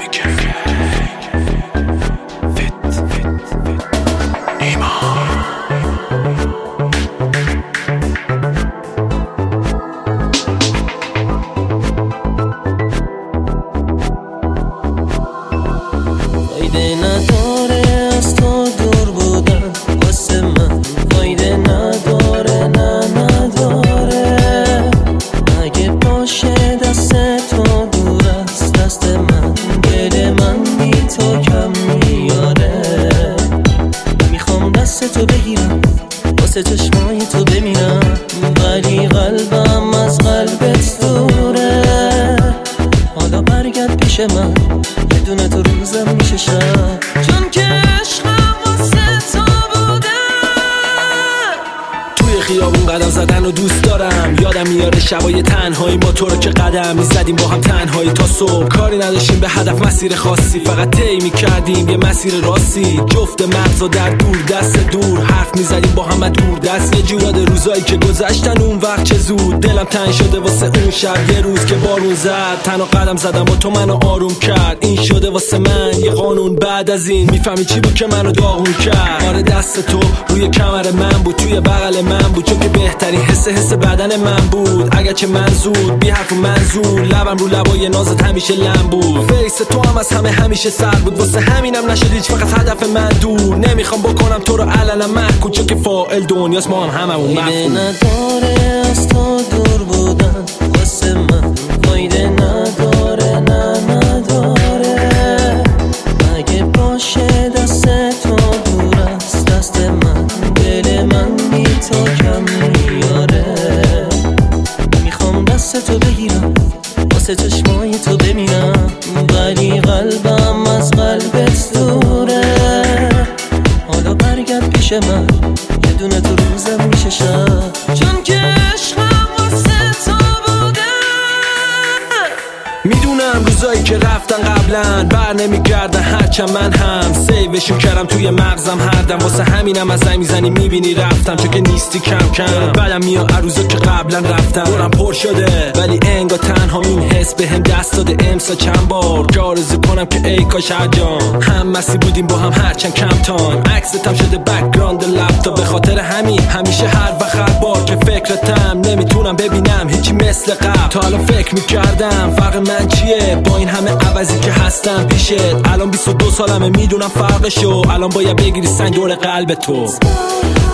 فایده نداره از تو دور بودن واسه من، فایده نداره نه نداره. اگه باشه دست تو دور از دست من، دل من بی تو کم میاره. میخوام دست تو بگیرم واسه چشمای تو بمیرم، ولی قلبم از قلبت دوره. حالا برگرد پیش من، بدون تو روزم میشه شب، چون که عشقم واسه تو بوده. توی خیابون قدم زدن و دوست دارم، یادم میاره شبای تنهایی ما تو رو که قدم میزدیم با هم تنهایی تا صبح. کاری نداشتیم به هدف مسیر خاصی، فقط طی میکردیم یه مسیر راستی. جفت مغزا در دور دست دور حرف میزدیم با هم دور دست. یه جور یاد روزایی که گذشتن اون وقت چه زود. دلم تنگ شده واسه اون شب، یه روز که بارون زد تنها قدم زدم با تو منو آروم کرد. این شده واسه من یه قانون، بعد از این میفهمی چی بود که منو داغون کرد. آره دست تو روی کمر من بود، توی بغل من بود، چون که بهترین حس بدن من بود. اگرچه منظور بی حرف و منظور، لبم رو لبای نازت همیشه لم بود. فیس تو هم از همه همیشه سر بود، واسه همینم نشد هیچ فقط هدف من دور. نمیخوام بکنم تو رو علنا محکوم، چون که فاعل دنیاست ما هم هممون مفهوم. فایده نداره از تو دور بودن واسه من، فایده نداره نه نداره. اگه باشه دست تو دور از دست من، دل من بی تو کم میاره. میخوام دست تو بگیرم واسه چشمای تو بمیرم، ولی قلبم از قلبت دوره. حالا برگرد پیش من، یه دونه تو روزم میشه شب، چون که عشقم واسه تو بوده. میدونم روزایی که رفتن قبلا بر نمیگردن، هرچند من هم سیوشون کردم توی مغزم هر دم. واسه همینم از زنگ میزنی میبینی رفتم، چون که نیستی کم کم. بعدم میاد روزا که قبلا رفتم دورم پر شده، ولی انگار تنها این حس به هم دست داده امسا چند بار. که آرزو کنم که ای کاش هر جان هم مسی بودیم با هم هرچند کم تایم. عکستم شده بک‌گراند لپتاپ، به خاطر همین همیشه هر وقت هر بار که فکرتم نمیتونم ببینم هیچی مثل قبل. تا الان فکر میکردم فرق من چیه با این همه عوضی که هستم پیشت. الان 22 سالمه میدونم فرقشو، الان باید بگیری سنگ دور قلب تو.